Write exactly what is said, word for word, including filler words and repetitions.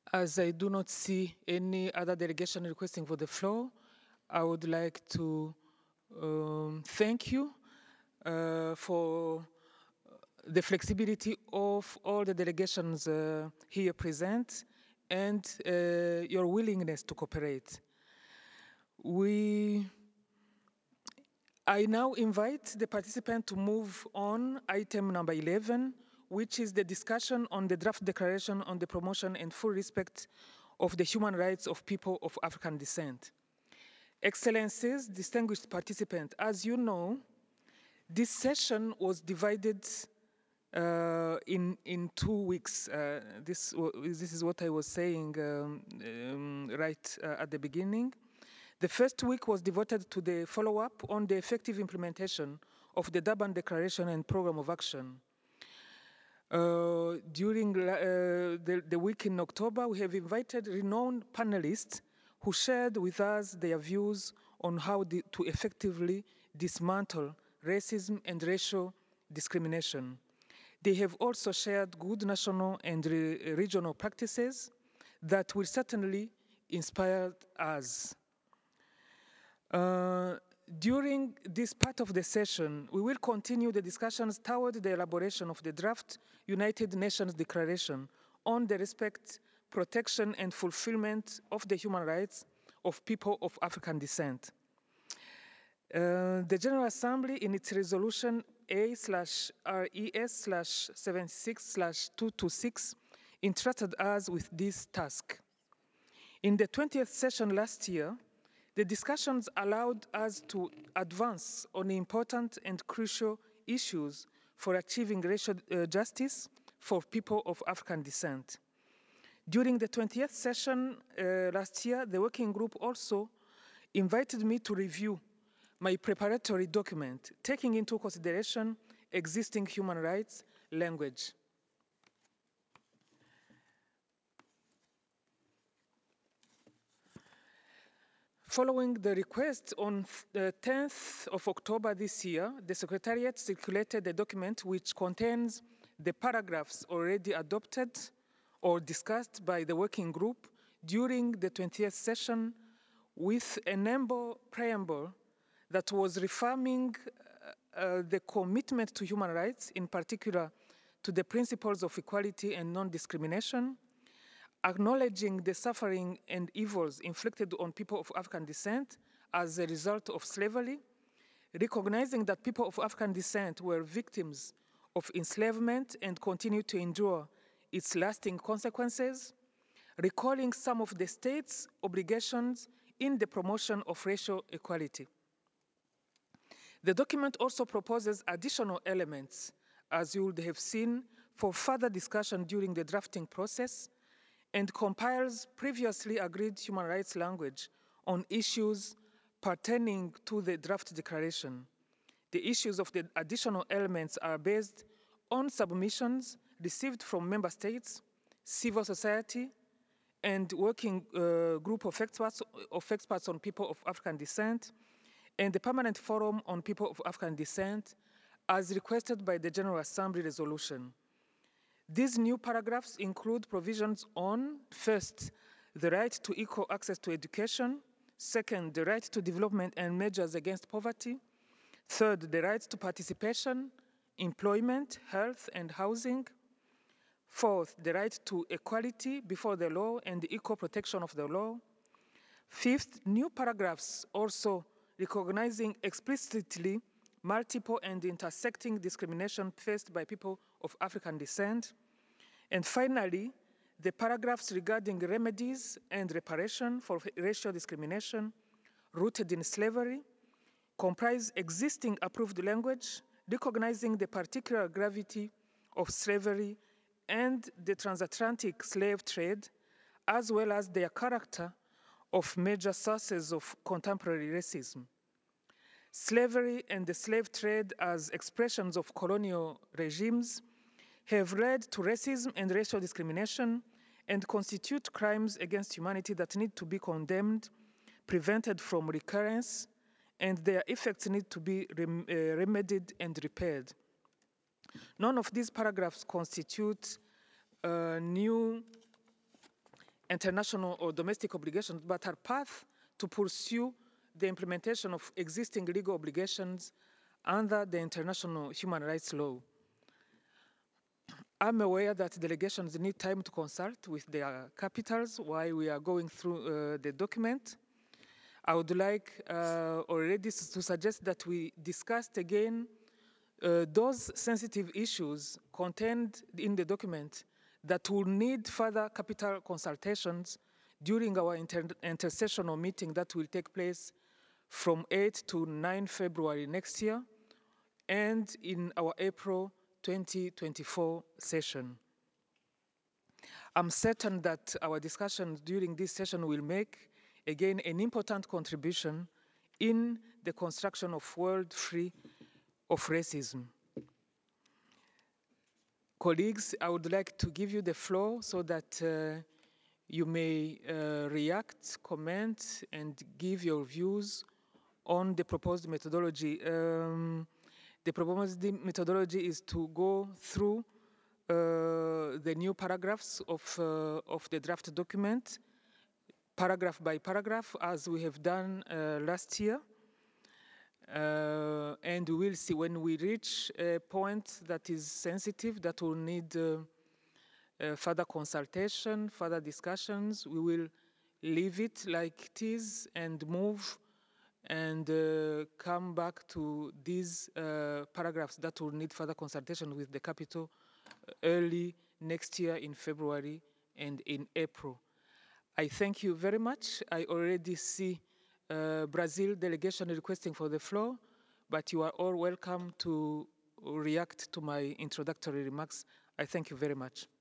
As I do not see any other delegation requesting for the floor, I would like to um, thank you uh, for the flexibility of all the delegations uh, here present and uh, your willingness to cooperate. We, I now invite the participant to move on item number eleven, which is the discussion on the draft declaration on the promotion and full respect of the human rights of people of African descent. Excellencies, distinguished participants, as you know, this session was divided uh, in in two weeks. Uh, this this is what I was saying um, um, right uh, at the beginning. The first week was devoted to the follow-up on the effective implementation of the Durban Declaration and Program of Action. Uh, during uh, the, the week in October, we have invited renowned panelists who shared with us their views on how the, to effectively dismantle racism and racial discrimination. They have also shared good national and re regional practices that will certainly inspire us. Uh, during this part of the session, we will continue the discussions toward the elaboration of the draft United Nations Declaration on the respect, protection, and fulfillment of the human rights of people of African descent. Uh, the General Assembly, in its resolution A slash R E S slash seventy-six slash two twenty-six, entrusted us with this task. In the twentieth session last year, the discussions allowed us to advance on important and crucial issues for achieving racial uh, justice for people of African descent. During the twentieth session uh, last year, the working group also invited me to review my preparatory document, taking into consideration existing human rights language. Following the request on the tenth of October this year, the Secretariat circulated a document which contains the paragraphs already adopted or discussed by the working group during the twentieth session with a number preamble that was reaffirming uh, uh, the commitment to human rights, in particular to the principles of equality and non-discrimination, acknowledging the suffering and evils inflicted on people of African descent as a result of slavery, recognizing that people of African descent were victims of enslavement and continue to endure its lasting consequences, recalling some of the state's obligations in the promotion of racial equality. The document also proposes additional elements, as you would have seen, for further discussion during the drafting process, and compiles previously agreed human rights language on issues pertaining to the draft declaration. The issues of the additional elements are based on submissions received from member states, civil society, and working uh, group of experts, of experts on people of African descent, and the Permanent Forum on People of African Descent, as requested by the General Assembly resolution. These new paragraphs include provisions on, first, the right to equal access to education, second, the right to development and measures against poverty, third, the right to participation, employment, health, and housing, fourth, the right to equality before the law and the equal protection of the law, fifth, new paragraphs also recognizing explicitly multiple and intersecting discrimination faced by people of African descent. And finally, the paragraphs regarding remedies and reparation for racial discrimination rooted in slavery comprise existing approved language, recognizing the particular gravity of slavery and the transatlantic slave trade, as well as their character of major sources of contemporary racism. Slavery and the slave trade as expressions of colonial regimes have led to racism and racial discrimination and constitute crimes against humanity that need to be condemned, prevented from recurrence, and their effects need to be rem uh, remedied and repaired. None of these paragraphs constitute uh, new international or domestic obligations, but are path to pursue the implementation of existing legal obligations under the international human rights law. I'm aware that delegations need time to consult with their capitals while we are going through uh, the document. I would like uh, already to suggest that we discussed again uh, those sensitive issues contained in the document that will need further capital consultations during our inter intersessional meeting that will take place from eight to nine February next year, and in our April twenty twenty-four session. I'm certain that our discussions during this session will make, again, an important contribution in the construction of world free of racism. Colleagues, I would like to give you the floor so that uh, you may uh, react, comment, and give your views on the proposed methodology. Um, the proposed methodology is to go through uh, the new paragraphs of, uh, of the draft document, paragraph by paragraph, as we have done uh, last year. Uh, and we will see when we reach a point that is sensitive, that will need uh, uh, further consultation, further discussions. We will leave it like it is and move and uh, come back to these uh, paragraphs that will need further consultation with the capital early next year in February and in April. I thank you very much. I already see uh, Brazil delegation requesting for the floor, but you are all welcome to react to my introductory remarks. I thank you very much.